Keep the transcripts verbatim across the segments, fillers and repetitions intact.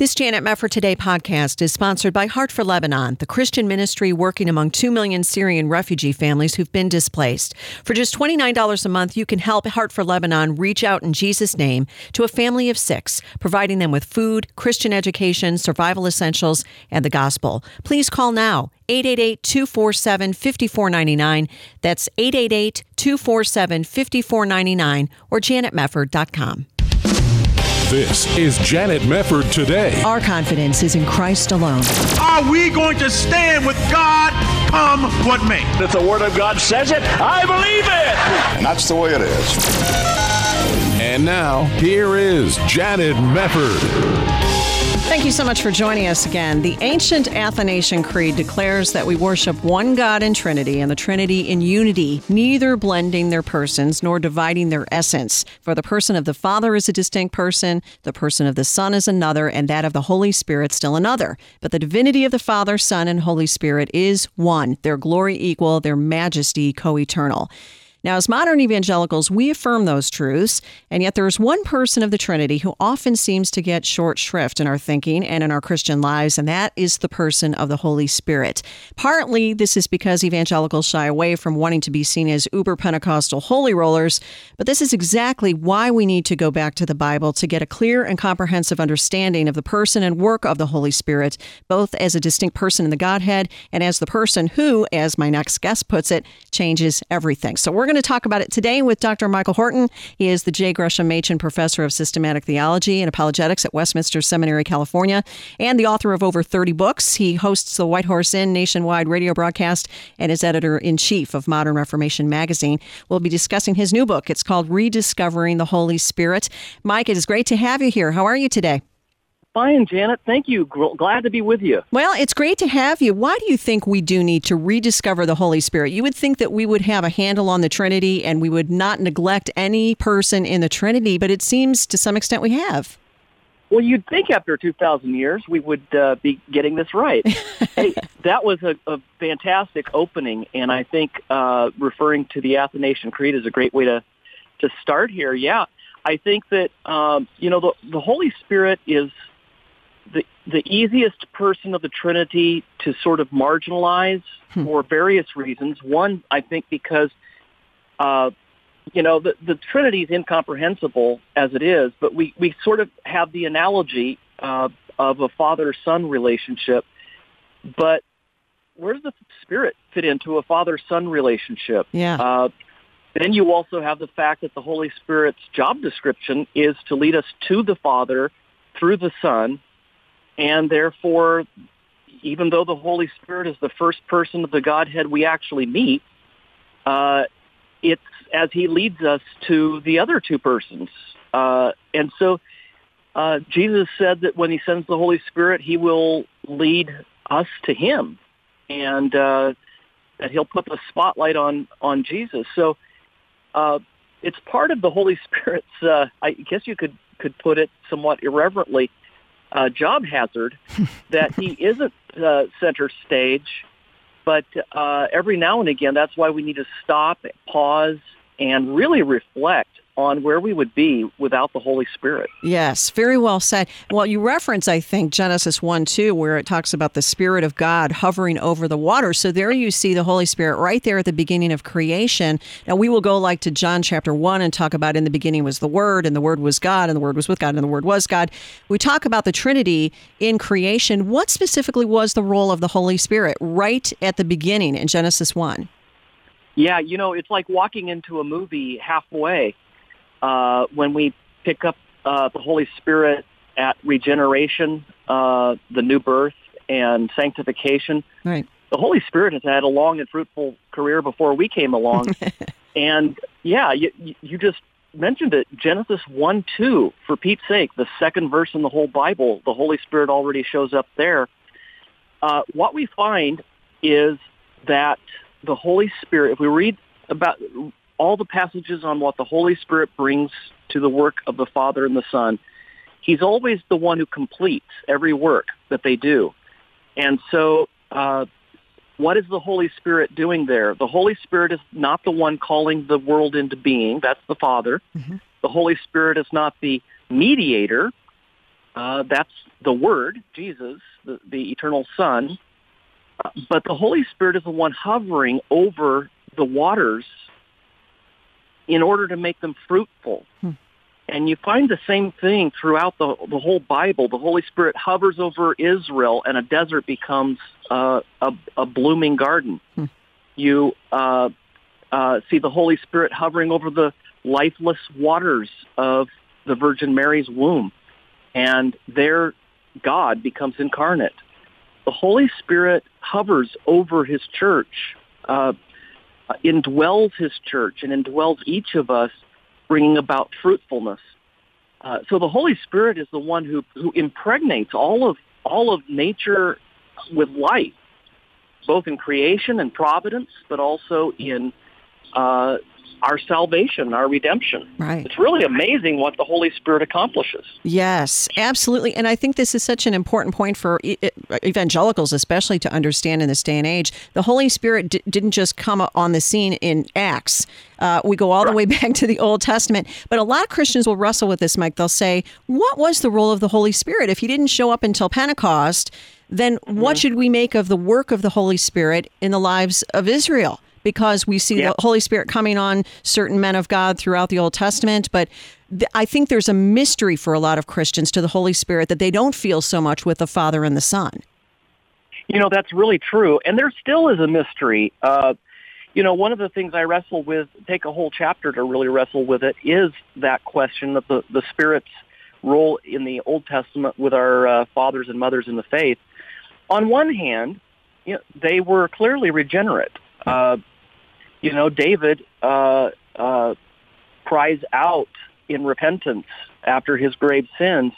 This Janet Mefford Today podcast is sponsored by Heart for Lebanon, the Christian ministry working among two million Syrian refugee families who've been displaced. For just twenty-nine dollars a month, you can help Heart for Lebanon reach out in Jesus' name to a family of six, providing them with food, Christian education, survival essentials, and the gospel. Please call now, eight eight eight, two four seven, five four nine nine. That's eight eight eight, two four seven, five four nine nine or janet mefford dot com. This is Janet Mefford Today. Our confidence is in Christ alone. Are we going to stand with God come what may? If the Word of God says it, I believe it. And that's the way it is. And now, here is Janet Mefford. Thank you so much for joining us again. The ancient Athanasian Creed declares that we worship one God in Trinity, and the Trinity in unity, neither blending their persons nor dividing their essence. For the person of the Father is a distinct person, the person of the Son is another, and that of the Holy Spirit still another. But the divinity of the Father, Son, and Holy Spirit is one, their glory equal, their majesty co-eternal. Now, as modern evangelicals, we affirm those truths, and yet there is one person of the Trinity who often seems to get short shrift in our thinking and in our Christian lives, and that is the person of the Holy Spirit. Partly, this is because evangelicals shy away from wanting to be seen as uber-Pentecostal holy rollers, but this is exactly why we need to go back to the Bible to get a clear and comprehensive understanding of the person and work of the Holy Spirit, both as a distinct person in the Godhead and as the person who, as my next guest puts it, changes everything. So we're going to talk about it today with Doctor Michael Horton. He is the J. Gresham Machen Professor of Systematic Theology and Apologetics at Westminster Seminary, California, and the author of over thirty books. He hosts the White Horse Inn nationwide radio broadcast and is editor-in-chief of Modern Reformation magazine. We'll be discussing his new book. It's called Rediscovering the Holy Spirit. Mike, it is great to have you here. How are you today? Fine, Janet. Thank you. Glad to be with you. Well, it's great to have you. Why do you think we do need to rediscover the Holy Spirit? You would think that we would have a handle on the Trinity and we would not neglect any person in the Trinity, but it seems to some extent we have. Well, you'd think after two thousand years we would uh, be getting this right. Hey, that was a, a fantastic opening, and I think uh, referring to the Athanasian Creed is a great way to, to start here. Yeah, I think that, um, you know, the, the Holy Spirit is the the easiest person of the Trinity to sort of marginalize hmm. for various reasons. One, I think because, uh, you know, the, the Trinity is incomprehensible as it is, but we, we sort of have the analogy uh, of a father-son relationship. But where does the Spirit fit into a father-son relationship? Yeah. Uh, then you also have the fact that the Holy Spirit's job description is to lead us to the Father through the Son. And therefore, even though the Holy Spirit is the first person of the Godhead we actually meet, uh, it's as he leads us to the other two persons. Uh, and so uh, Jesus said that when he sends the Holy Spirit, he will lead us to him, and uh, that he'll put the spotlight on, on Jesus. So uh, it's part of the Holy Spirit's, uh, I guess you could, could put it somewhat irreverently, Uh, job hazard that he isn't uh, center stage, but uh, every now and again, that's why we need to stop, pause, and really reflect on where we would be without the Holy Spirit. Yes, very well said. Well, you reference, I think, Genesis one two, where it talks about the Spirit of God hovering over the water. So there you see the Holy Spirit right there at the beginning of creation. Now, we will go like to John chapter one and talk about in the beginning was the Word, and the Word was God, and the Word was with God, and the Word was God. We talk about the Trinity in creation. What specifically was the role of the Holy Spirit right at the beginning in Genesis one? Yeah, you know, it's like walking into a movie halfway. Uh, when we pick up uh, the Holy Spirit at regeneration, uh, the new birth, and sanctification, right. The Holy Spirit has had a long and fruitful career before we came along. And, yeah, you, you just mentioned it, Genesis one two, for Pete's sake, the second verse in the whole Bible, the Holy Spirit already shows up there. Uh, what we find is that the Holy Spirit, if we read about all the passages on what the Holy Spirit brings to the work of the Father and the Son, he's always the one who completes every work that they do. And so uh, what is the Holy Spirit doing there? The Holy Spirit is not the one calling the world into being. That's the Father. Mm-hmm. The Holy Spirit is not the mediator. Uh, that's the Word, Jesus, the, the eternal Son. Uh, but the Holy Spirit is the one hovering over the waters in order to make them fruitful. Hmm. And you find the same thing throughout the, the whole Bible. The Holy Spirit hovers over Israel, and a desert becomes uh, a, a blooming garden. Hmm. You uh, uh, see the Holy Spirit hovering over the lifeless waters of the Virgin Mary's womb, and there God becomes incarnate. The Holy Spirit hovers over His church, uh, indwells His church, and indwells each of us, bringing about fruitfulness. Uh, so the Holy Spirit is the one who, who impregnates all of all of nature with life, both in creation and providence, but also in uh, our salvation, our redemption. Right. It's really amazing what the Holy Spirit accomplishes. Yes, absolutely. And I think this is such an important point for e- evangelicals, especially to understand in this day and age. The Holy Spirit d- didn't just come on the scene in Acts. Uh, we go all right. the way back to the Old Testament. But a lot of Christians will wrestle with this, Mike. They'll say, what was the role of the Holy Spirit? If He didn't show up until Pentecost, then mm-hmm. what should we make of the work of the Holy Spirit in the lives of Israel? Because we see yep. the Holy Spirit coming on certain men of God throughout the Old Testament. But th- I think there's a mystery for a lot of Christians to the Holy Spirit that they don't feel so much with the Father and the Son. You know, that's really true. And there still is a mystery. Uh, you know, one of the things I wrestle with, take a whole chapter to really wrestle with it, is that question of the, the Spirit's role in the Old Testament with our uh, fathers and mothers in the faith. On one hand, you know, they were clearly regenerate. Uh, You know, David uh, uh, cries out in repentance after his grave sins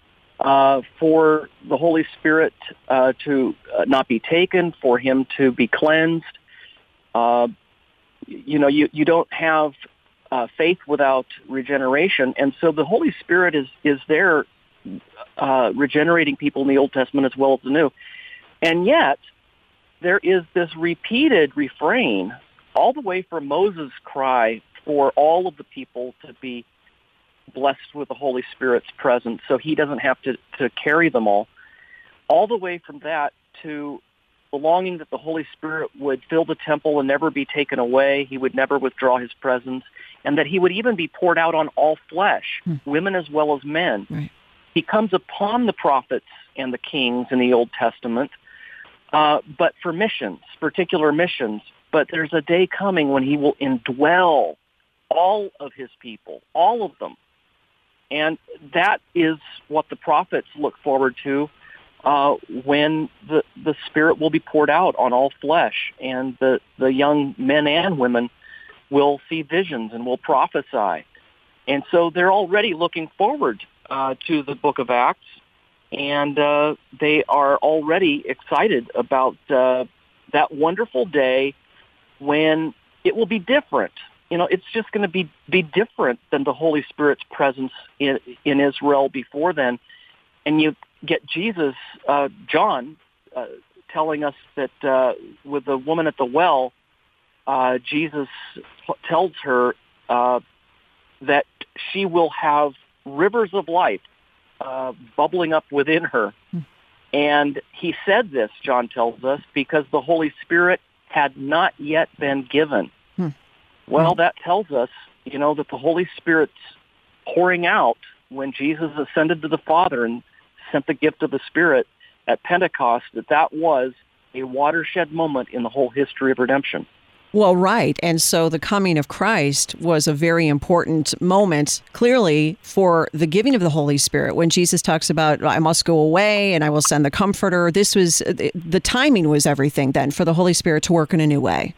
uh, for the Holy Spirit uh, to uh, not be taken, for him to be cleansed. Uh, you know, you, you don't have uh, faith without regeneration. And so the Holy Spirit is, is there uh, regenerating people in the Old Testament as well as the New. And yet, there is this repeated refrain all the way from Moses' cry for all of the people to be blessed with the Holy Spirit's presence so he doesn't have to, to carry them all, all the way from that to the longing that the Holy Spirit would fill the temple and never be taken away, he would never withdraw his presence, and that he would even be poured out on all flesh, hmm. women as well as men. Right. He comes upon the prophets and the kings in the Old Testament, uh, but for missions, particular missions. But there's a day coming when he will indwell all of his people, all of them. And that is what the prophets look forward to uh, when the, the Spirit will be poured out on all flesh. And the, the young men and women will see visions and will prophesy. And so they're already looking forward uh, to the book of Acts. And uh, they are already excited about uh, that wonderful day when it will be different. You know, it's just going to be, be different than the Holy Spirit's presence in, in Israel before then. And you get Jesus, uh, John, uh, telling us that uh, with the woman at the well, uh, Jesus tells her uh, that she will have rivers of life uh, bubbling up within her. Hmm. And he said this, John tells us, because the Holy Spirit had not yet been given. Hmm. Well, that tells us, you know, that the Holy Spirit's pouring out when Jesus ascended to the Father and sent the gift of the Spirit at Pentecost, that that was a watershed moment in the whole history of redemption. Well, right. And so the coming of Christ was a very important moment, clearly, for the giving of the Holy Spirit. When Jesus talks about, I must go away and I will send the Comforter, this was, the timing was everything then for the Holy Spirit to work in a new way.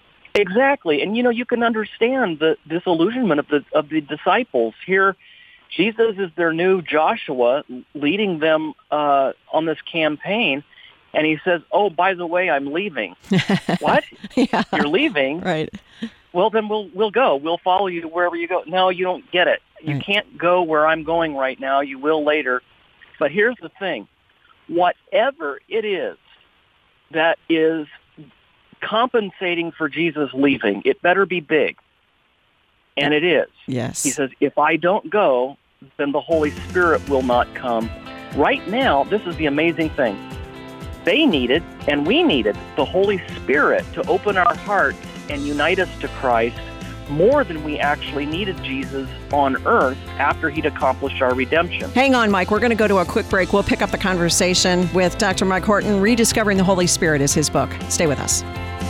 Exactly. And, you know, you can understand the disillusionment of the of the disciples. Here, Jesus is their new Joshua, leading them uh, on this campaign. And he says, oh, by the way, I'm leaving. What? Yeah. You're leaving? Right. Well, then we'll we'll go. We'll follow you wherever you go. No, you don't get it. You right. can't go where I'm going right now. You will later. But here's the thing. Whatever it is that is compensating for Jesus leaving, it better be big. And it is. Yes. He says, if I don't go, then the Holy Spirit will not come. right now, this is the amazing thing. They needed, and we needed, the Holy Spirit to open our hearts and unite us to Christ more than we actually needed Jesus on earth after he'd accomplished our redemption. Hang on, Mike. We're going to go to a quick break. We'll pick up the conversation with Doctor Mike Horton. Rediscovering the Holy Spirit is his book. Stay with us.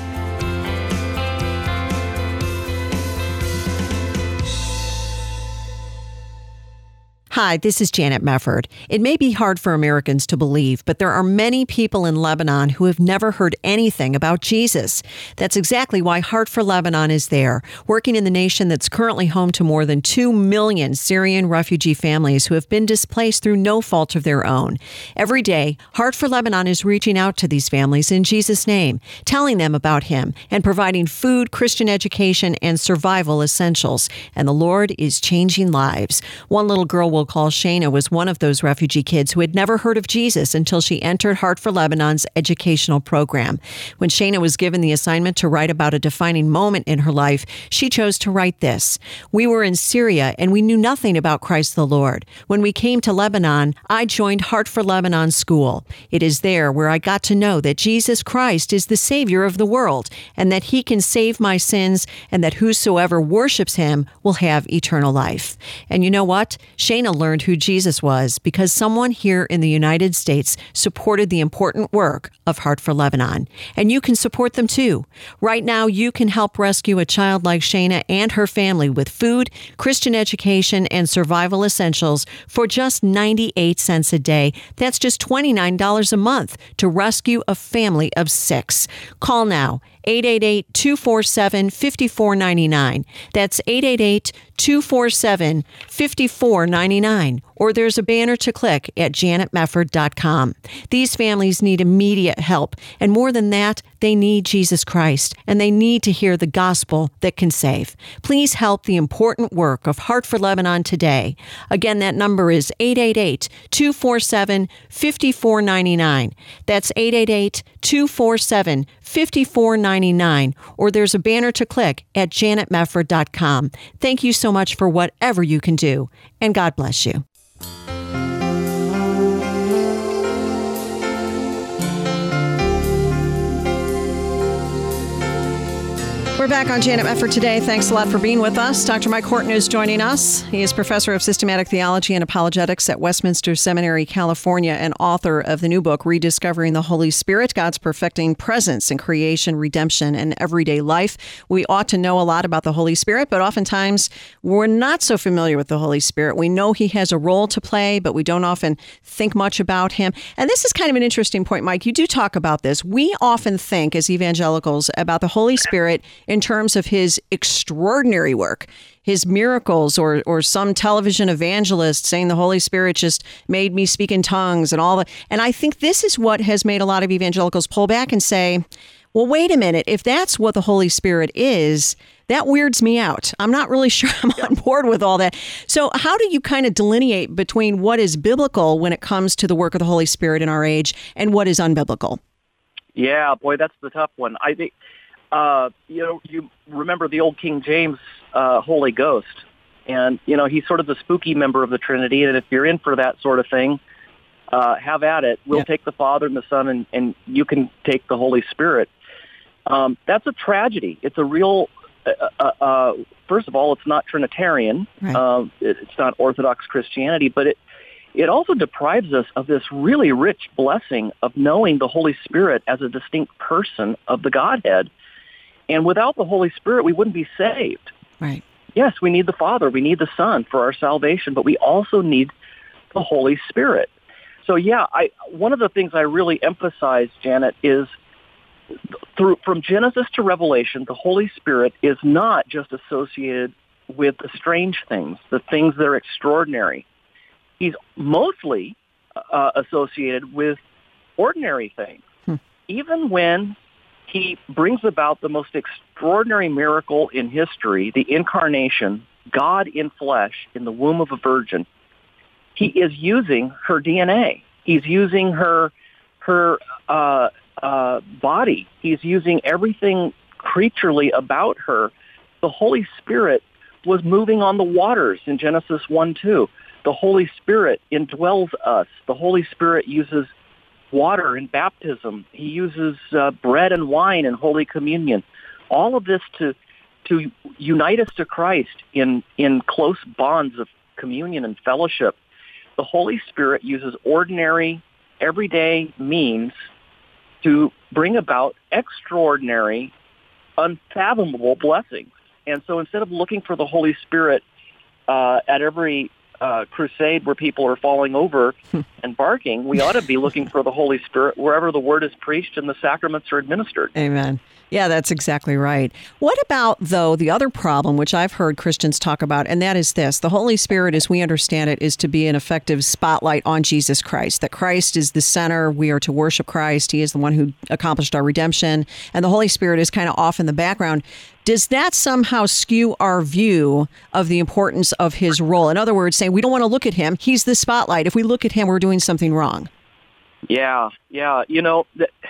Hi, this is Janet Mefford. It may be hard for Americans to believe, but there are many people in Lebanon who have never heard anything about Jesus. That's exactly why Heart for Lebanon is there, working in the nation that's currently home to more than two million Syrian refugee families who have been displaced through no fault of their own. Every day, Heart for Lebanon is reaching out to these families in Jesus' name, telling them about him, and providing food, Christian education, and survival essentials. And the Lord is changing lives. One little girl will call Shayna was one of those refugee kids who had never heard of Jesus until she entered Heart for Lebanon's educational program. When Shayna was given the assignment to write about a defining moment in her life, she chose to write this. We were in Syria and we knew nothing about Christ the Lord. When we came to Lebanon, I joined Heart for Lebanon School. It is there where I got to know that Jesus Christ is the Savior of the world and that he can save my sins and that whosoever worships him will have eternal life. And you know what? Shayna learned who Jesus was because someone here in the United States supported the important work of Heart for Lebanon. And you can support them too. Right now, you can help rescue a child like Shayna and her family with food, Christian education, and survival essentials for just ninety-eight cents a day. That's just twenty-nine dollars a month to rescue a family of six. Call now. eight eight eight, two four seven, five four nine nine. That's eight eight eight, two four seven, five four nine nine. Or there's a banner to click at janet mefford dot com. These families need immediate help. And more than that, they need Jesus Christ. And they need to hear the gospel that can save. Please help the important work of Heart for Lebanon today. Again, that number is eight eight eight, two four seven, five four nine nine. That's eight eight eight, two four seven, five four nine nine. Or there's a banner to click at janet mefford dot com. Thank you so much for whatever you can do, and God bless you. We're back on Janet Mefford today. Thanks a lot for being with us. Doctor Mike Horton is joining us. He is professor of systematic theology and apologetics at Westminster Seminary, California, and author of the new book, Rediscovering the Holy Spirit, God's Perfecting Presence in Creation, Redemption, and Everyday Life. We ought to know a lot about the Holy Spirit, but oftentimes we're not so familiar with the Holy Spirit. We know he has a role to play, but we don't often think much about him. And this is kind of an interesting point, Mike. You do talk about this. We often think as evangelicals about the Holy Spirit in terms of his extraordinary work, his miracles, or or some television evangelist saying the Holy Spirit just made me speak in tongues and all that. And I think this is what has made a lot of evangelicals pull back and say, well, wait a minute, if that's what the Holy Spirit is, that weirds me out. I'm not really sure I'm on board with all that. So how do you kind of delineate between what is biblical when it comes to the work of the Holy Spirit in our age and what is unbiblical? Yeah, boy, that's the tough one. I think, uh, you know, you remember the old King James uh, Holy Ghost, and, you know, he's sort of the spooky member of the Trinity, and if you're in for that sort of thing, uh, have at it. We'll yeah. take the Father and the Son, and, and you can take the Holy Spirit. Um, that's a tragedy. It's a real, uh, uh, uh, first of all, it's not Trinitarian. Right. Uh, it, it's not Orthodox Christianity, but it, it also deprives us of this really rich blessing of knowing the Holy Spirit as a distinct person of the Godhead. And without the Holy Spirit, we wouldn't be saved. Right. Yes, we need the Father, we need the Son for our salvation, but we also need the Holy Spirit. So, yeah, I one of the things I really emphasize, Janet, is through from Genesis to Revelation, the Holy Spirit is not just associated with the strange things, the things that are extraordinary. He's mostly uh, associated with ordinary things. Hmm. Even when he brings about the most extraordinary miracle in history, the incarnation, God in flesh in the womb of a virgin, he is using her D N A. He's using her her uh, uh, body. He's using everything creaturely about her. The Holy Spirit was moving on the waters in Genesis one two. the Holy Spirit indwells us. The Holy Spirit uses water in baptism. He uses uh, bread and wine in Holy Communion. All of this to to unite us to Christ in, in close bonds of communion and fellowship. The Holy Spirit uses ordinary, everyday means to bring about extraordinary, unfathomable blessings. And so instead of looking for the Holy Spirit uh, at every uh, crusade where people are falling over and barking, we ought to be looking for the Holy Spirit wherever the word is preached and the sacraments are administered. Amen. Yeah, that's exactly right. What about, though, the other problem, which I've heard Christians talk about, and that is this. The Holy Spirit, as we understand it, is to be an effective spotlight on Jesus Christ, that Christ is the center. We are to worship Christ. He is the one who accomplished our redemption, and the Holy Spirit is kind of off in the background. Does that somehow skew our view of the importance of his role? In other words, saying we don't want to look at him. He's the spotlight. If we look at him, we're doing something wrong. Yeah, yeah. You know,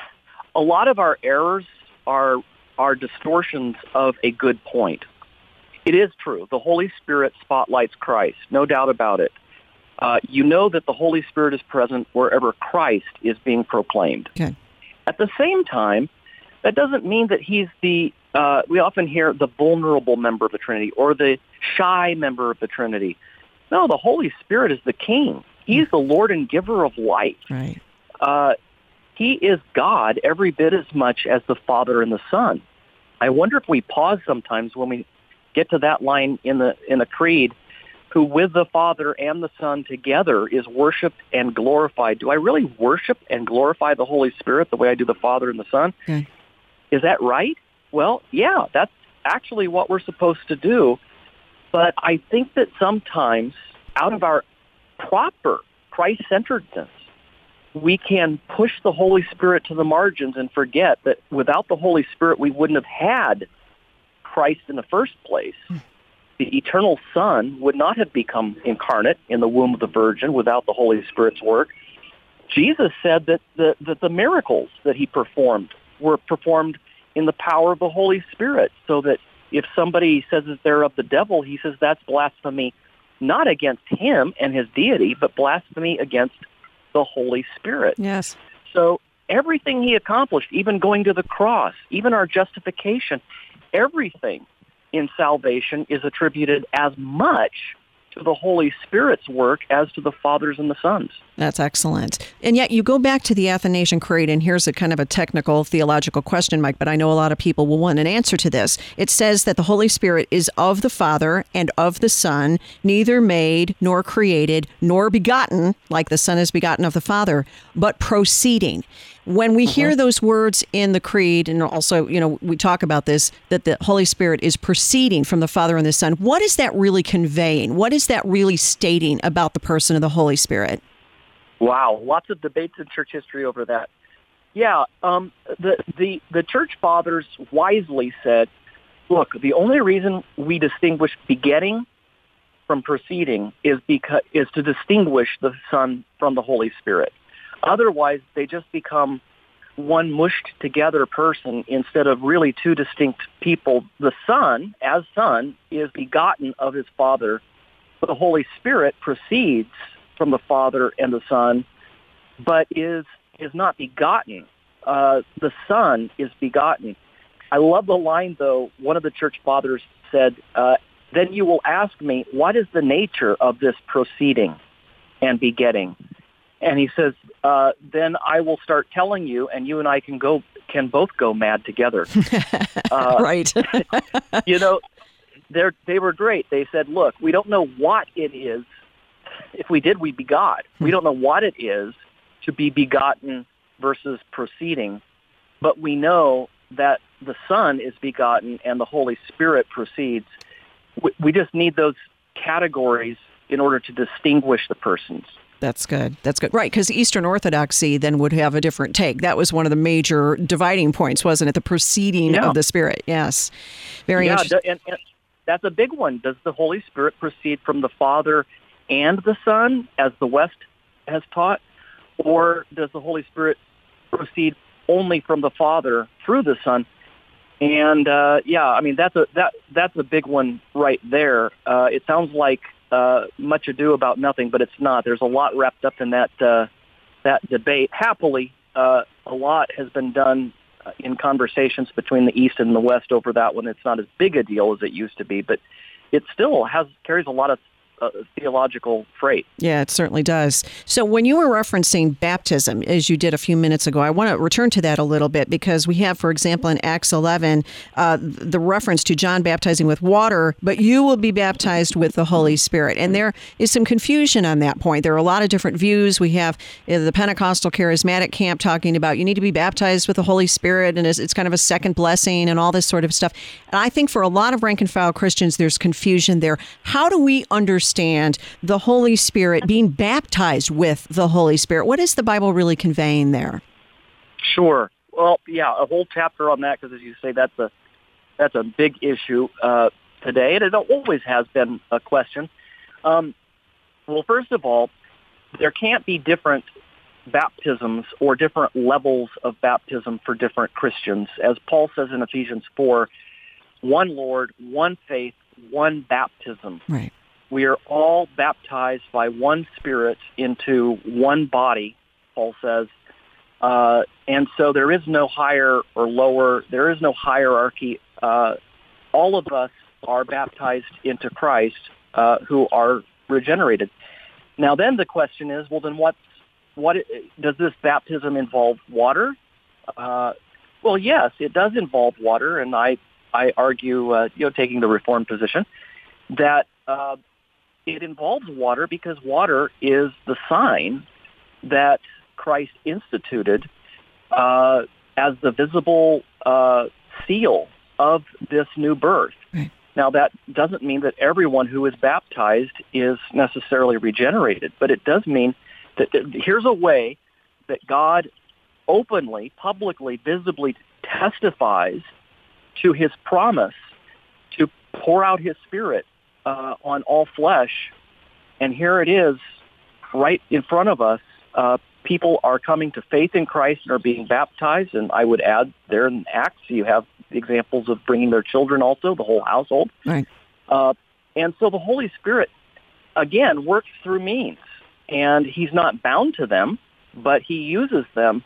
a lot of our errors are are distortions of a good point. It is true. The Holy Spirit spotlights Christ, no doubt about it. Uh, you know that the Holy Spirit is present wherever Christ is being proclaimed. Okay. At the same time, that doesn't mean that he's the, uh, we often hear the vulnerable member of the Trinity or the shy member of the Trinity. No, the Holy Spirit is the King. He's the Lord and giver of life. Right. Uh, he is God every bit as much as the Father and the Son. I wonder if we pause sometimes when we get to that line in the in the creed, who with the Father and the Son together is worshipped and glorified. Do I really worship and glorify the Holy Spirit the way I do the Father and the Son? Okay. Is that right? Well, yeah, that's actually what we're supposed to do. But I think that sometimes out of our proper Christ-centeredness, we can push the Holy Spirit to the margins and forget that without the Holy Spirit, we wouldn't have had Christ in the first place. The eternal Son would not have become incarnate in the womb of the Virgin without the Holy Spirit's work. Jesus said that the, that the miracles that he performed were performed in the power of the Holy Spirit, so that if somebody says that they're of the devil, he says that's blasphemy not against him and his deity, but blasphemy against the Holy Spirit. Yes. So everything he accomplished, even going to the cross, even our justification, everything in salvation is attributed as much to the Holy Spirit's work as to the Father's and the Son's. That's excellent. And yet you go back to the Athanasian Creed, and here's a kind of a technical theological question, Mike, but I know a lot of people will want an answer to this. It says that the Holy Spirit is of the Father and of the Son, neither made nor created nor begotten, like the Son is begotten of the Father, but proceeding. When we hear those words in the Creed, and also, you know, we talk about this, that the Holy Spirit is proceeding from the Father and the Son, what is that really conveying? What is that really stating about the person of the Holy Spirit? Wow, lots of debates in church history over that. Yeah, um, the, the, the church fathers wisely said, look, the only reason we distinguish begetting from proceeding is because is to distinguish the Son from the Holy Spirit. Otherwise, they just become one mushed together person instead of really two distinct people. The Son, as Son, is begotten of his Father. The Holy Spirit proceeds from the Father and the Son, but is is not begotten. Uh, the Son is begotten. I love the line, though. One of the church fathers said, uh, then you will ask me, what is the nature of this proceeding and begetting? And he says, uh, then I will start telling you, and you and I can go can both go mad together. Uh, right. You know, they they were great. They said, look, we don't know what it is. If we did, we'd be God. We don't know what it is to be begotten versus proceeding, but we know that the Son is begotten and the Holy Spirit proceeds. We, we just need those categories in order to distinguish the persons. That's good. That's good. Right, because Eastern Orthodoxy then would have a different take. That was one of the major dividing points, wasn't it? The proceeding yeah. of the Spirit. Yes. Very yeah, interesting. And, and that's a big one. Does the Holy Spirit proceed from the Father and the Son, as the West has taught? Or does the Holy Spirit proceed only from the Father through the Son? And, uh, yeah, I mean, that's a that that's a big one right there. Uh, it sounds like uh, much ado about nothing, but it's not. There's a lot wrapped up in that uh, that debate. Happily, uh, a lot has been done in conversations between the East and the West over that one. It's not as big a deal as it used to be, but it still has carries a lot of uh, theological freight. Yeah, it certainly does. So when you were referencing baptism, as you did a few minutes ago, I want to return to that a little bit because we have, for example, in Acts eleven, uh, the reference to John baptizing with water, but you will be baptized with the Holy Spirit. And there is some confusion on that point. There are a lot of different views. We have uh, the Pentecostal charismatic camp talking about you need to be baptized with the Holy Spirit, and it's, it's kind of a second blessing and all this sort of stuff. And I think for a lot of rank and file Christians, there's confusion there. How do we understand the Holy Spirit, being baptized with the Holy Spirit? What is the Bible really conveying there? Sure. Well, yeah, a whole chapter on that because, as you say, that's a that's a big issue uh, today, and it always has been a question. Um, well, first of all, there can't be different baptisms or different levels of baptism for different Christians. As Paul says in Ephesians four, one Lord, one faith, one baptism. Right. We are all baptized by one Spirit into one body, Paul says. Uh, and so there is no higher or lower. There is no hierarchy. Uh, all of us are baptized into Christ uh, who are regenerated. Now then the question is, well, then what, what does this baptism involve water? Uh, well, yes, it does involve water. And I, I argue, uh, you know, taking the Reformed position, that uh, it involves water because water is the sign that Christ instituted uh, as the visible uh, seal of this new birth. Right. Now, that doesn't mean that everyone who is baptized is necessarily regenerated, but it does mean that here's a way that God openly, publicly, visibly testifies to his promise to pour out his Spirit Uh, on all flesh, and here it is right in front of us. Uh, people are coming to faith in Christ and are being baptized, and I would add there in Acts you have examples of bringing their children also, the whole household. Right. Uh, and so the Holy Spirit, again, works through means, and he's not bound to them, but he uses them.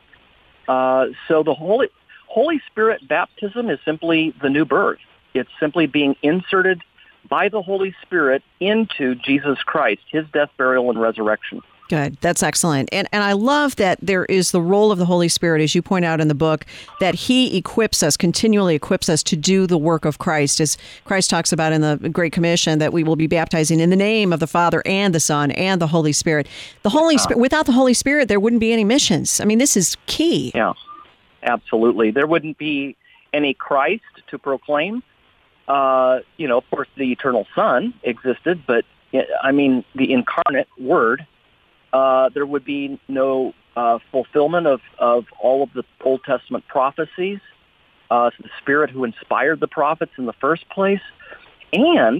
Uh, so the Holy, Holy Spirit baptism is simply the new birth. It's simply being inserted by the Holy Spirit into Jesus Christ, his death, burial, and resurrection. Good. That's excellent. And and I love that there is the role of the Holy Spirit, as you point out in the book, that he equips us, continually equips us to do the work of Christ. As Christ talks about in the Great Commission, that we will be baptizing in the name of the Father and the Son and the Holy Spirit. The Holy Spirit, without the Holy Spirit, there wouldn't be any missions. I mean, this is key. Yeah, absolutely. There wouldn't be any Christ to proclaim. Uh, you know, of course, the eternal Son existed, but, I mean, the incarnate Word, uh, there would be no uh, fulfillment of, of all of the Old Testament prophecies, uh, the Spirit who inspired the prophets in the first place. And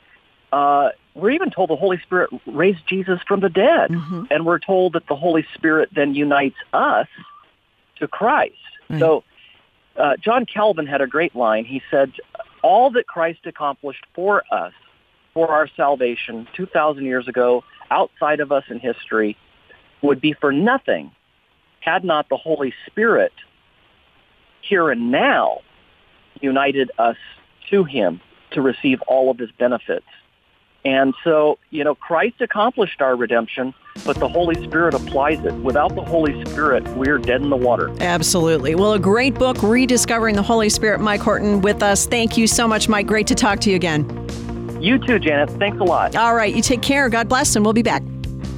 uh, we're even told the Holy Spirit raised Jesus from the dead. Mm-hmm. And we're told that the Holy Spirit then unites us to Christ. Right. So uh, John Calvin had a great line. He said, all that Christ accomplished for us, for our salvation two thousand years ago, outside of us in history, would be for nothing had not the Holy Spirit here and now united us to him to receive all of his benefits. And so, you know, Christ accomplished our redemption, but the Holy Spirit applies it. Without the Holy Spirit, we're dead in the water. Absolutely. Well, a great book, Rediscovering the Holy Spirit. Mike Horton with us. Thank you so much, Mike. Great to talk to you again. You too, Janet. Thanks a lot. All right. You take care. God bless, and we'll be back.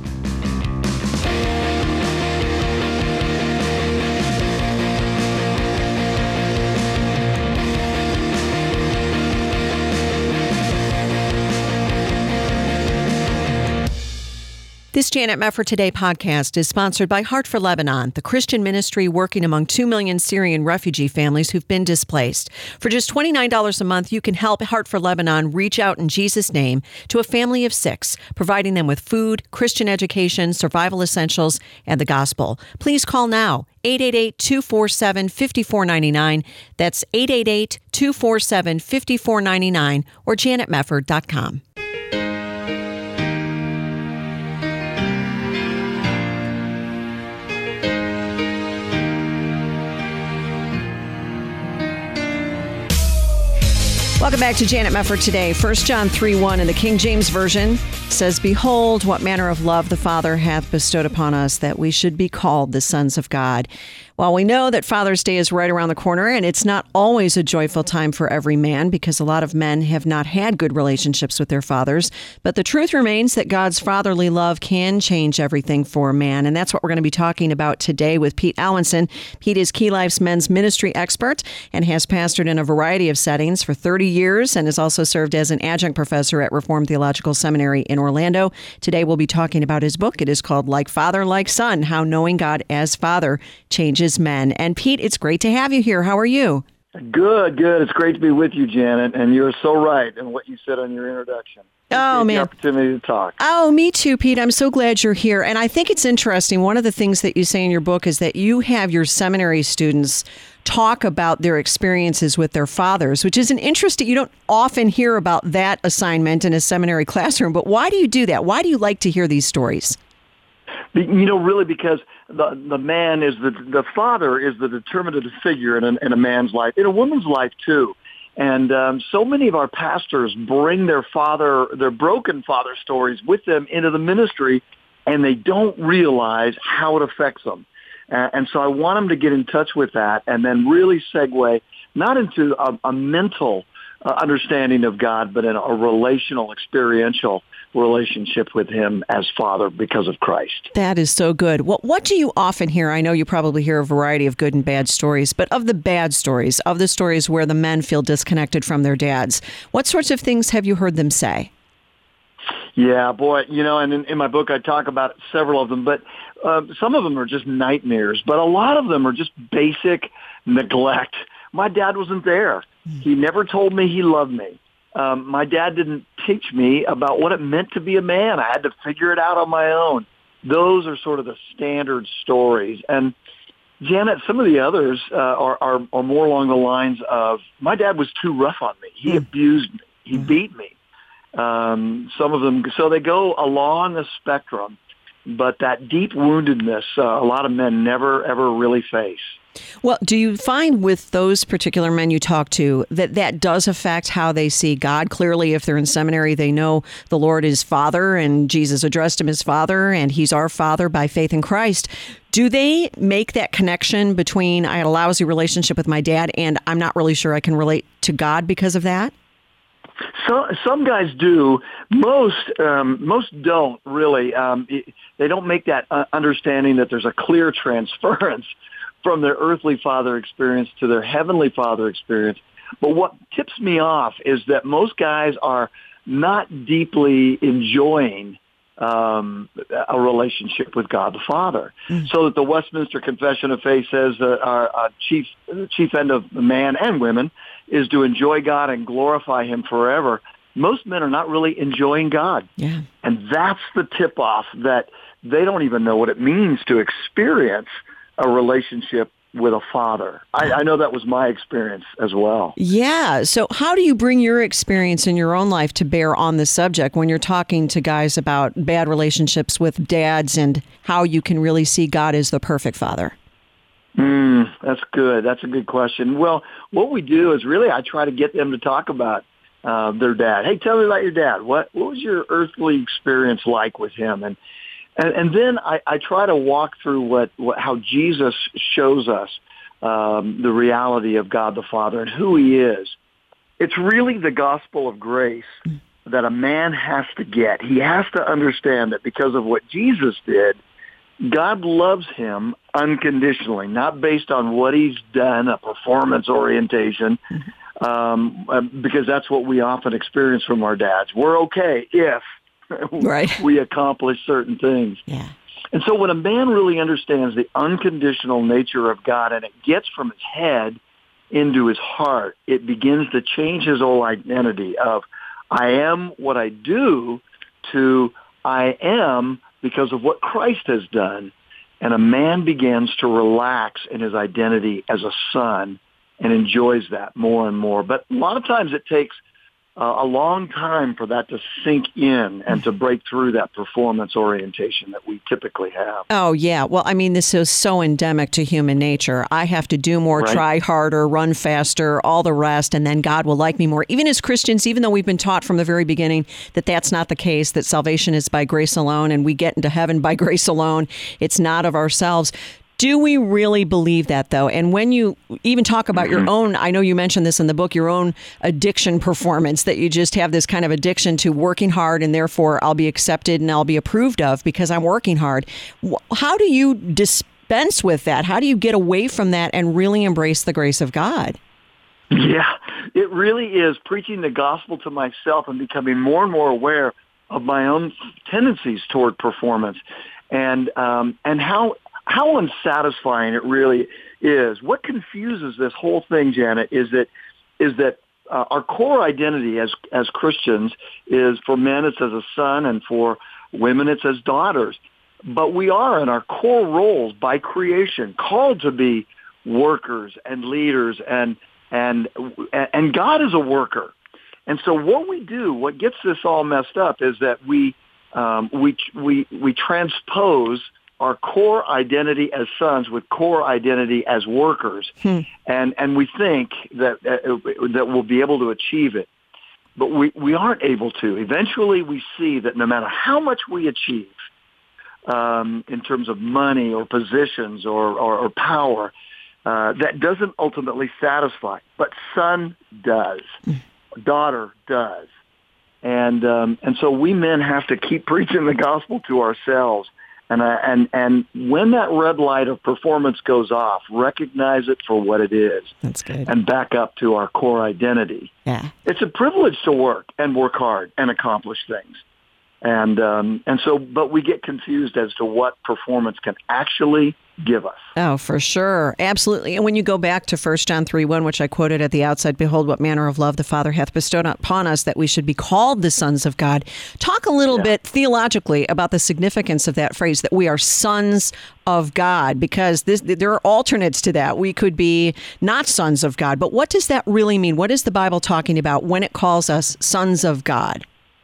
This Janet Mefford Today podcast is sponsored by Heart for Lebanon, the Christian ministry working among two million Syrian refugee families who've been displaced. For just twenty-nine dollars a month, you can help Heart for Lebanon reach out in Jesus' name to a family of six, providing them with food, Christian education, survival essentials, and the gospel. Please call now, eight eight eight, two four seven, five four nine nine. That's eight eight eight, two four seven, five four nine nine or janet mefford dot com. Welcome back to Janet Mefford today. First John three one in the King James Version says, "Behold, what manner of love the Father hath bestowed upon us, that we should be called the sons of God." While we know that Father's Day is right around the corner, and it's not always a joyful time for every man because a lot of men have not had good relationships with their fathers, but the truth remains that God's fatherly love can change everything for a man, and that's what we're going to be talking about today with Pete Alwinson. Pete is Key Life's men's ministry expert and has pastored in a variety of settings for thirty years and has also served as an adjunct professor at Reformed Theological Seminary in Orlando. Today we'll be talking about his book. It is called Like Father, Like Son, How Knowing God as Father Changes Men. And Pete, it's great to have you here. How are you? Good, good. It's great to be with you, Janet, and you're so right in what you said on your introduction. Oh, man. The opportunity to talk. Oh, me too, Pete. I'm so glad you're here. And I think it's interesting. One of the things that you say in your book is that you have your seminary students talk about their experiences with their fathers, which is an interesting, you don't often hear about that assignment in a seminary classroom. But why do you do that? Why do you like to hear these stories? You know, really, because the the man is the the father is the determinative figure in a, in a man's life, in a woman's life too. And um, so many of our pastors bring their father, their broken father stories with them into the ministry, and they don't realize how it affects them. Uh, and so I want them to get in touch with that and then really segue not into a, a mental uh, understanding of God, but in a relational, experiential relationship with him as Father because of Christ. That is so good. What what do you often hear? I know you probably hear a variety of good and bad stories, but of the bad stories, of the stories where the men feel disconnected from their dads, what sorts of things have you heard them say? Yeah, boy, you know, and in, in my book I talk about several of them, but uh, some of them are just nightmares, but a lot of them are just basic neglect. My dad wasn't there. He never told me he loved me. Um, my dad didn't teach me about what it meant to be a man. I had to figure it out on my own. Those are sort of the standard stories. And Janet, some of the others uh, are, are, are more along the lines of, my dad was too rough on me. He mm. abused me. He mm. beat me. Um, some of them, so they go along the spectrum. But that deep woundedness, uh, a lot of men never, ever really face. Well, do you find with those particular men you talk to that that does affect how they see God? Clearly, if they're in seminary, they know the Lord is Father and Jesus addressed him as Father and he's our Father by faith in Christ. Do they make that connection between I had a lousy relationship with my dad and I'm not really sure I can relate to God because of that? So, some guys do. Most um, most don't really. Um, it, they don't make that uh, understanding that there's a clear transference from their earthly father experience to their heavenly father experience. But what tips me off is that most guys are not deeply enjoying um, a relationship with God the Father. Mm-hmm. So that the Westminster Confession of Faith says that our, our chief chief end of man and women is to enjoy God and glorify him forever. Most men are not really enjoying God. Yeah. And that's the tip-off that they don't even know what it means to experience a relationship with a father. I, I know that was my experience as well. Yeah. So how do you bring your experience in your own life to bear on the subject when you're talking to guys about bad relationships with dads and how you can really see God as the perfect father? Mm, that's good. That's a good question. Well, what we do is really I try to get them to talk about uh, their dad. Hey, tell me about your dad. What what was your earthly experience like with him? And and, and then I, I try to walk through what, what how Jesus shows us um, the reality of God the Father and who he is. It's really the gospel of grace that a man has to get. He has to understand that because of what Jesus did, God loves him unconditionally, not based on what he's done, a performance orientation, um, because that's what we often experience from our dads. We're okay if right. we accomplish certain things. Yeah. And so when a man really understands the unconditional nature of God and it gets from his head into his heart, it begins to change his whole identity of I am what I do to I am because of what Christ has done. And a man begins to relax in his identity as a son and enjoys that more and more. But a lot of times it takes uh, a long time for that to sink in and to break through that performance orientation that we typically have. Oh, yeah. Well, I mean, this is so endemic to human nature. I have to do more, Right. try harder, run faster, all the rest, and then God will like me more. Even as Christians, even though we've been taught from the very beginning that that's not the case, that salvation is by grace alone and we get into heaven by grace alone, it's not of ourselves. Do we really believe that, though? And when you even talk about your own, I know you mentioned this in the book, your own addiction performance, that you just have this kind of addiction to working hard and therefore I'll be accepted and I'll be approved of because I'm working hard. How do you dispense with that? How do you get away from that and really embrace the grace of God? Yeah, it really is preaching the gospel to myself and becoming more and more aware of my own tendencies toward performance and um, and how how unsatisfying it really is. What confuses this whole thing, Janet, is that is that uh, our core identity as as Christians is, for men it's as a son, and for women it's as daughters. But we are in our core roles by creation called to be workers and leaders, and and and God is a worker. And so what we do, what gets this all messed up, is that we um, we we we transpose our core identity as sons with core identity as workers, hmm. and and we think that uh, that we'll be able to achieve it, but we, we aren't able to. Eventually, we see that no matter how much we achieve um, in terms of money or positions or or, or power, uh, that doesn't ultimately satisfy. But son does, daughter does, and um, and so we men have to keep preaching the gospel to ourselves. And, uh, and and when that red light of performance goes off, recognize it for what it is. That's good. And back up to our core identity. Yeah. It's a privilege to work and work hard and accomplish things. And um, and so, but we get confused as to what performance can actually give us. Oh, for sure. Absolutely. And when you go back to First John three one, which I quoted at the outset, behold, what manner of love the Father hath bestowed upon us, that we should be called the sons of God. Talk a little yeah. bit theologically about the significance of that phrase, that we are sons of God, because this, there are alternates to that. We could be not sons of God. But what does that really mean? What is the Bible talking about when it calls us sons of God?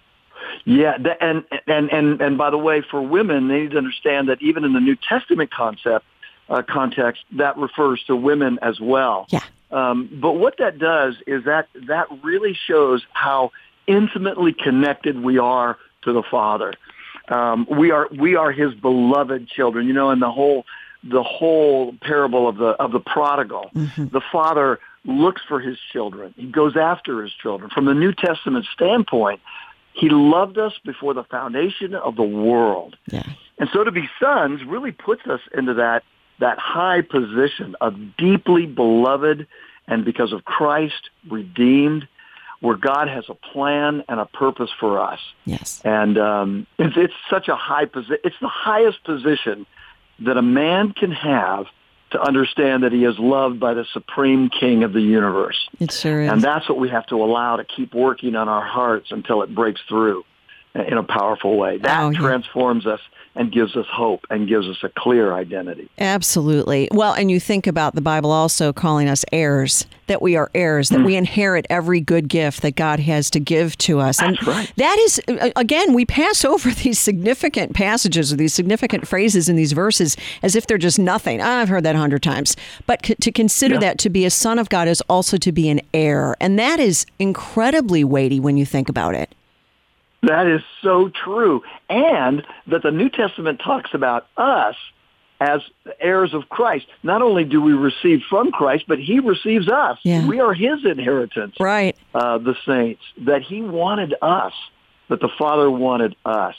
Yeah, and, and and and by the way, for women, they need to understand that even in the New Testament concept uh, context, that refers to women as well. Yeah. Um, but what that does is that that really shows how intimately connected we are to the Father. Um, we are we are His beloved children. You know, in the whole the whole parable of the of the prodigal, mm-hmm. the Father looks for His children. He goes after His children. From the New Testament standpoint, He loved us before the foundation of the world. Yeah. And so to be sons really puts us into that that high position of deeply beloved and, because of Christ, redeemed, where God has a plan and a purpose for us. Yes. And um, it's, it's such a high position. It's the highest position that a man can have to understand that he is loved by the supreme King of the universe. It sure is. And that's what we have to allow to keep working on our hearts until it breaks through in a powerful way. That oh, yeah. transforms us and gives us hope and gives us a clear identity. Absolutely. Well, and you think about the Bible also calling us heirs, that we are heirs, that mm. we inherit every good gift that God has to give to us. That's and right. That is, again, we pass over these significant passages or these significant phrases in these verses as if they're just nothing. Oh, I've heard that a hundred times. But c- to consider yeah. that to be a son of God is also to be an heir. And that is incredibly weighty when you think about it. That is so true. And that the New Testament talks about us as heirs of Christ. Not only do we receive from Christ, but He receives us. Yeah. We are His inheritance, right? Uh, the saints, that He wanted us, that the Father wanted us.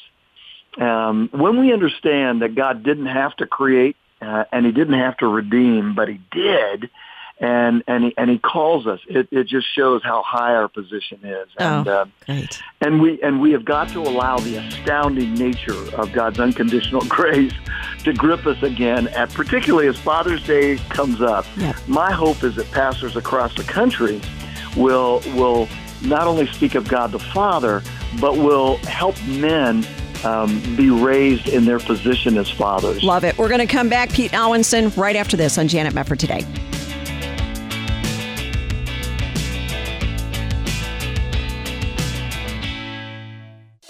Um, when we understand that God didn't have to create uh, and He didn't have to redeem, but He did, and and he, and he calls us. It, it just shows how high our position is. And, oh, uh, great. And we and we have got to allow the astounding nature of God's unconditional grace to grip us again, at, particularly as Father's Day comes up. Yep. My hope is that pastors across the country will will not only speak of God the Father, but will help men Um, be raised in their position as fathers. Love it. We're going to come back, Pete Alwinson, right after this on Janet Mefford Today.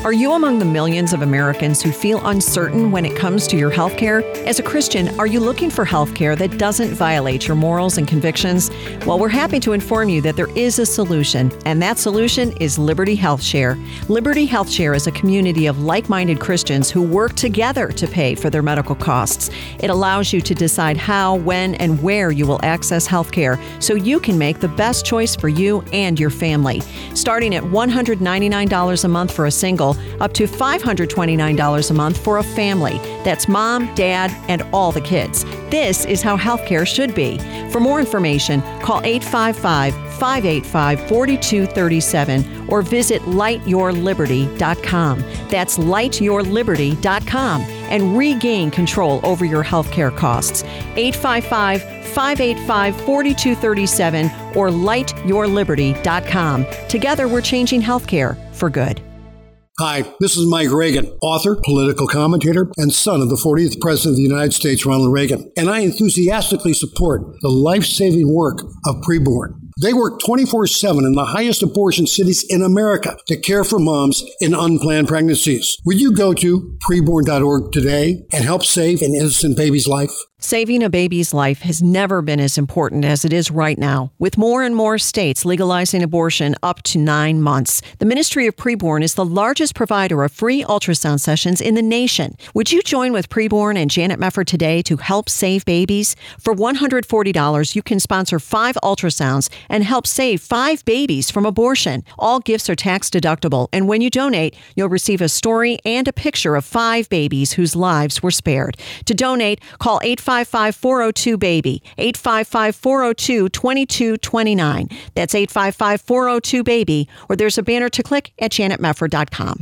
Are you among the millions of Americans who feel uncertain when it comes to your health care? As a Christian, are you looking for health care that doesn't violate your morals and convictions? Well, we're happy to inform you that there is a solution, and that solution is Liberty Health Share. Liberty Health Share is a community of like-minded Christians who work together to pay for their medical costs. It allows you to decide how, when, and where you will access health care so you can make the best choice for you and your family. Starting at one hundred ninety-nine dollars a month for a single, up to five hundred twenty-nine dollars a month for a family. That's mom, dad, and all the kids. This is how healthcare should be. For more information, call eight five five, five eight five, four two three seven or visit light your liberty dot com. That's light your liberty dot com and regain control over your healthcare costs. eight five five, five eight five, four two three seven or light your liberty dot com. Together, we're changing healthcare for good. Hi, this is Mike Reagan, author, political commentator, and son of the fortieth President of the United States, Ronald Reagan. And I enthusiastically support the life-saving work of Preborn. They work twenty-four seven in the highest abortion cities in America to care for moms in unplanned pregnancies. Will you go to preborn dot org today and help save an innocent baby's life? Saving a baby's life has never been as important as it is right now, with more and more states legalizing abortion up to nine months. The Ministry of Preborn is the largest provider of free ultrasound sessions in the nation. Would you join with Preborn and Janet Mefford today to help save babies? For one hundred forty dollars, you can sponsor five ultrasounds and help save five babies from abortion. All gifts are tax deductible, and when you donate, you'll receive a story and a picture of five babies whose lives were spared. To donate, call eight five five, four oh two, BABY, eight five five, four oh two, two two two nine. That's eight five five, four oh two, BABY, or there's a banner to click at janet mefford dot com.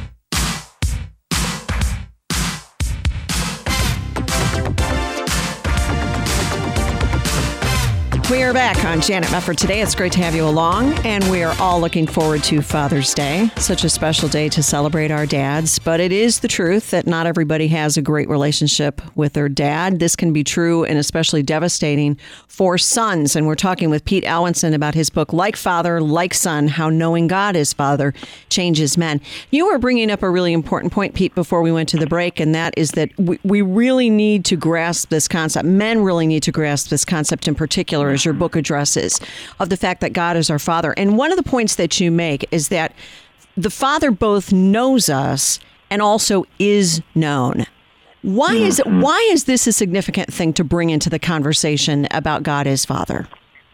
We are back on Janet Mefford today. It's great to have you along, and we are all looking forward to Father's Day, such a special day to celebrate our dads. But it is the truth that not everybody has a great relationship with their dad. This can be true and especially devastating for sons. And we're talking with Pete Alwinson about his book, Like Father, Like Son, How Knowing God as Father Changes Men. You were bringing up a really important point, Pete, before we went to the break, and that is that we, we really need to grasp this concept. Men really need to grasp this concept in particular, as your book addresses, of the fact that God is our Father. And one of the points that you make is that the Father both knows us and also is known. Why is it, why is this a significant thing to bring into the conversation about God as Father?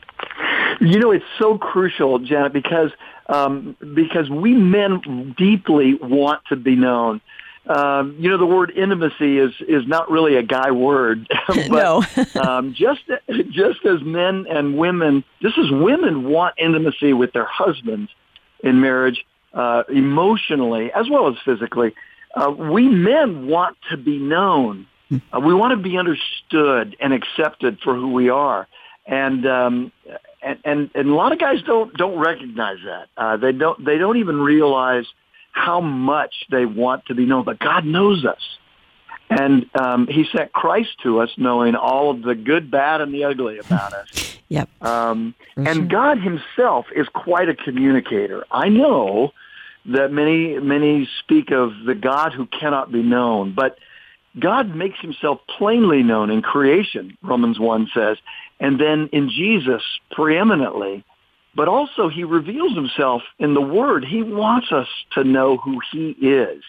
You know, it's so crucial, Janet, because um, because we men deeply want to be known. Um, you know, the word intimacy is, is not really a guy word, but no. um, just just as men and women, just as women want intimacy with their husbands in marriage, uh, emotionally as well as physically, uh, we men want to be known. Uh, we want to be understood and accepted for who we are, and um, and, and and a lot of guys don't don't recognize that. Uh, they don't they don't even realize how much they want to be known, but God knows us. And um, he sent Christ to us knowing all of the good, bad, and the ugly about us. Yep. Um, and sure. God himself is quite a communicator. I know that many, many speak of the God who cannot be known, but God makes himself plainly known in creation, Romans one says, and then in Jesus preeminently. But also he reveals himself in the Word. He wants us to know who he is.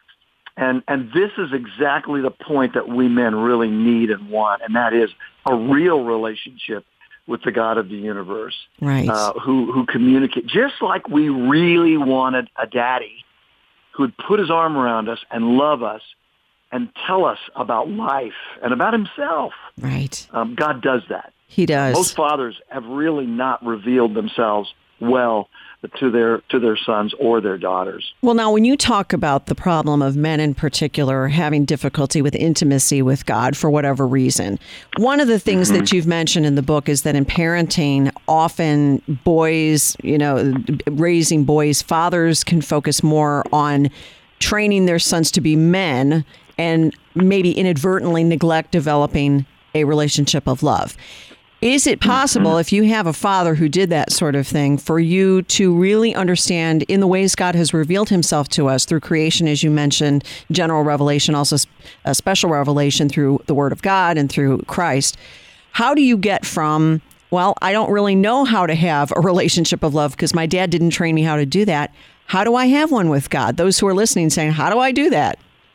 And and this is exactly the point that we men really need and want, and that is a real relationship with the God of the universe. Right. Uh, who, who communicate, just like we really wanted a daddy who would put his arm around us and love us and tell us about life and about himself. Right. Um, God does that. He does. Most fathers have really not revealed themselves well to their to their sons or their daughters. Well, now, when you talk about the problem of men in particular having difficulty with intimacy with God for whatever reason, one of the things mm-hmm. that you've mentioned in the book is that in parenting, often boys, you know, raising boys, fathers can focus more on training their sons to be men and maybe inadvertently neglect developing a relationship of love. Is it possible, if you have a father who did that sort of thing, for you to really understand in the ways God has revealed himself to us through creation, as you mentioned, general revelation, also a special revelation through the Word of God and through Christ? How do you get from, well, I don't really know how to have a relationship of love because my dad didn't train me how to do that. How do I have one with God? Those who are listening saying, how do I do that?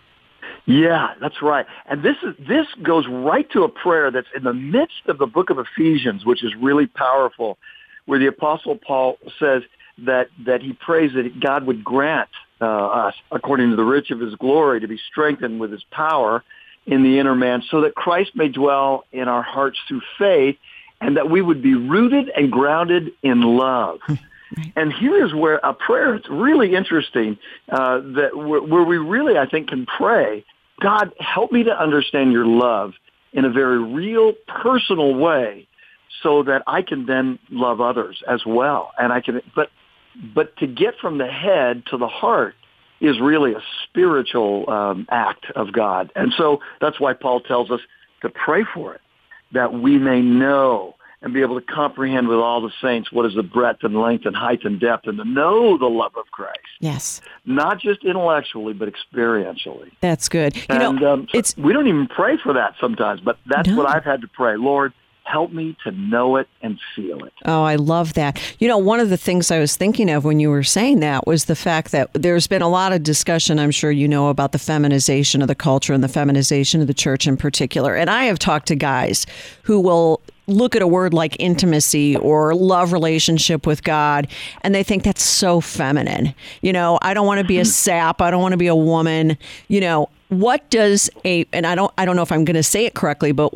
Yeah, that's right. And this is this goes right to a prayer that's in the midst of the book of Ephesians, which is really powerful, where the Apostle Paul says that, that he prays that God would grant uh, us, according to the riches of his glory, to be strengthened with his power in the inner man, so that Christ may dwell in our hearts through faith, and that we would be rooted and grounded in love. And here is where a prayer is really interesting, uh, that where, where we really, I think, can pray, God, help me to understand your love in a very real, personal way so that I can then love others as well. And I can, but, but to get from the head to the heart is really a spiritual um, act of God. And so that's why Paul tells us to pray for it, that we may know and be able to comprehend with all the saints what is the breadth and length and height and depth, and to know the love of Christ. Yes. Not just intellectually, but experientially. That's good. You and know, um, it's we don't even pray for that sometimes, but that's no. what I've had to pray. Lord, help me to know it and feel it. Oh, I love that. You know, one of the things I was thinking of when you were saying that was the fact that there's been a lot of discussion, I'm sure you know, about the feminization of the culture and the feminization of the church in particular. And I have talked to guys who will look at a word like intimacy or love relationship with God, and they think that's so feminine. You know, I don't want to be a sap. I don't want to be a woman. You know, what does a, and I don't, I don't know if I'm going to say it correctly, but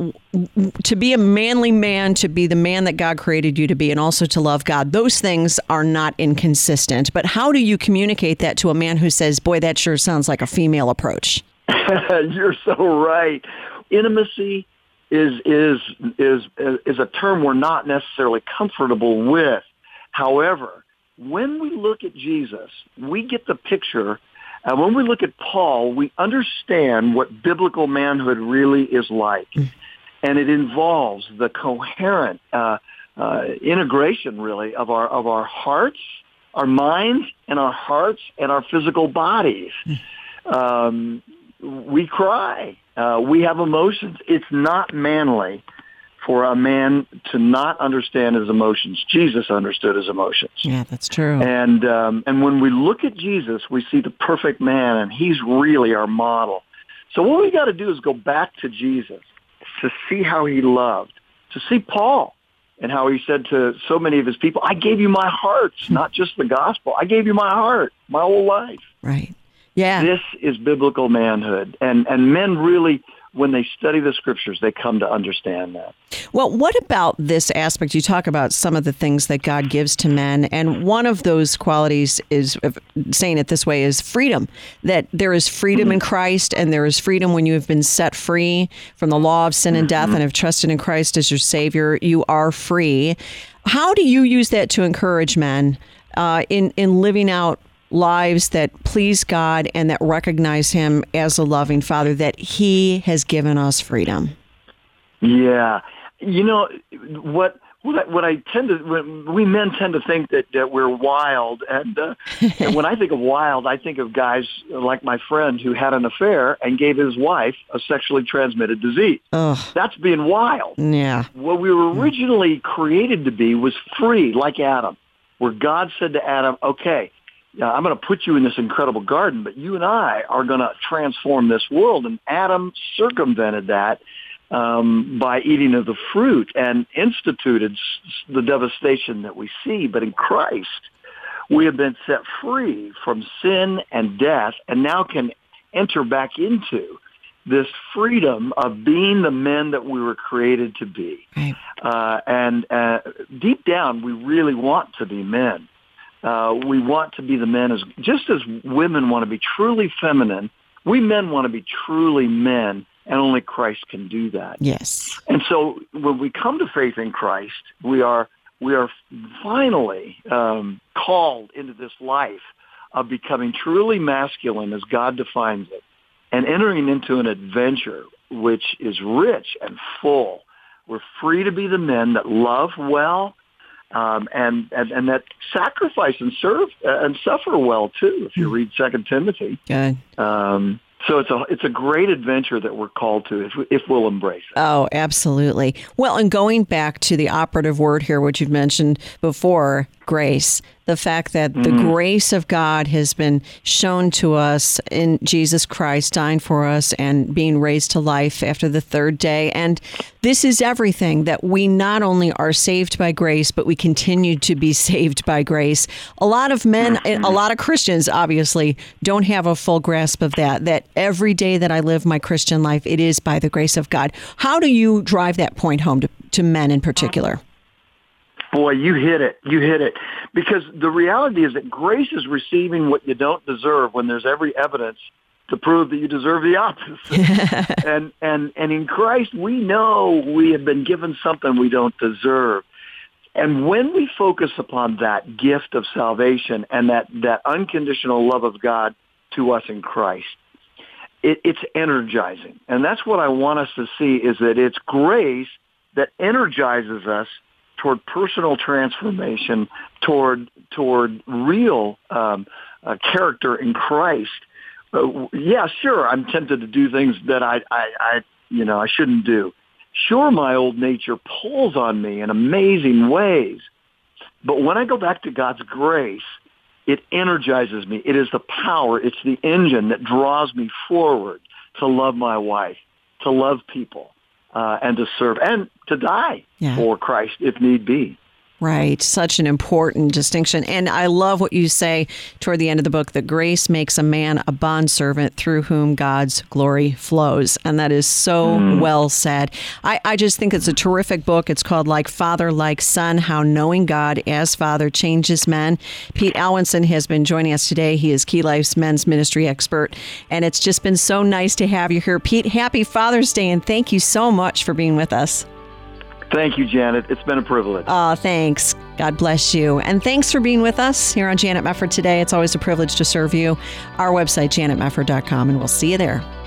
to be a manly man, to be the man that God created you to be, and also to love God, those things are not inconsistent. But how do you communicate that to a man who says, boy, that sure sounds like a female approach? You're so right. Intimacy is is is is a term we're not necessarily comfortable with. However, when we look at Jesus, we get the picture. And when we look at Paul, we understand what biblical manhood really is like. Mm. And it involves the coherent uh, uh, integration, really, of our of our hearts, our minds, and our hearts, and our physical bodies. Mm. Um, we cry. Uh, we have emotions. It's not manly for a man to not understand his emotions. Jesus understood his emotions. Yeah, that's true. And um, and when we look at Jesus, we see the perfect man, and he's really our model. So what we got to do is go back to Jesus to see how he loved, to see Paul and how he said to so many of his people, I gave you my heart, not just the gospel. I gave you my heart, my whole life. Right. Yeah. This is biblical manhood. And, and men really, when they study the scriptures, they come to understand that. Well, what about this aspect? You talk about some of the things that God gives to men, and one of those qualities is, saying it this way, is freedom. That there is freedom mm-hmm. in Christ, and there is freedom when you have been set free from the law of sin and death mm-hmm. and have trusted in Christ as your Savior. You are free. How do you use that to encourage men uh, in, in living out lives that please God and that recognize him as a loving Father, that he has given us freedom? Yeah. You know, what what I, what I tend to, when we men tend to think that, that we're wild. And, uh, and when I think of wild, I think of guys like my friend who had an affair and gave his wife a sexually transmitted disease. Ugh. That's being wild. Yeah. What we were originally created to be was free, like Adam, where God said to Adam, okay, Uh, I'm going to put you in this incredible garden, but you and I are going to transform this world. And Adam circumvented that um, by eating of the fruit and instituted the devastation that we see. But in Christ, we have been set free from sin and death, and now can enter back into this freedom of being the men that we were created to be. Right. Uh, and uh, deep down, we really want to be men. Uh, we want to be the men, as just as women want to be truly feminine, we men want to be truly men, and only Christ can do that. Yes. And so when we come to faith in Christ, we are we are finally um, called into this life of becoming truly masculine as God defines it, and entering into an adventure which is rich and full, We're free to be the men that love well, um, and, and and that sacrifice and serve uh, and suffer well too. If you read Second Timothy, good. Um, so it's a it's a great adventure that we're called to if if we'll embrace it. Oh, absolutely. Well, and going back to the operative word here, which you've mentioned before, grace. The fact that the mm. grace of God has been shown to us in Jesus Christ dying for us and being raised to life after the third day. And this is everything, that we not only are saved by grace, but we continue to be saved by grace. A lot of men, a lot of Christians, obviously, don't have a full grasp of that, that every day that I live my Christian life, it is by the grace of God. How do you drive that point home to, to men in particular? Boy, you hit it. You hit it. Because the reality is that grace is receiving what you don't deserve when there's every evidence to prove that you deserve the opposite. and, and, and in Christ, we know we have been given something we don't deserve. And when we focus upon that gift of salvation and that, that unconditional love of God to us in Christ, it, it's energizing. And that's what I want us to see, is that it's grace that energizes us toward personal transformation, toward toward real um, uh, character in Christ. Uh, yeah, sure, I'm tempted to do things that I, I, I, you know, I shouldn't do. Sure, my old nature pulls on me in amazing ways. But when I go back to God's grace, it energizes me. It is the power. It's the engine that draws me forward to love my wife, to love people. Uh, and to serve and to die yeah. for Christ if need be. Right. Such an important distinction. And I love what you say toward the end of the book, that grace makes a man a bondservant through whom God's glory flows. And that is so mm. well said. I, I just think it's a terrific book. It's called Like Father, Like Son, How Knowing God as Father Changes Men. Pete Alwinson has been joining us today. He is Key Life's men's ministry expert. And it's just been so nice to have you here. Pete, happy Father's Day, and thank you so much for being with us. Thank you, Janet. It's been a privilege. Oh, thanks. God bless you. And thanks for being with us here on Janet Mefford today. It's always a privilege to serve you. Our website, janet mefford dot com, and we'll see you there.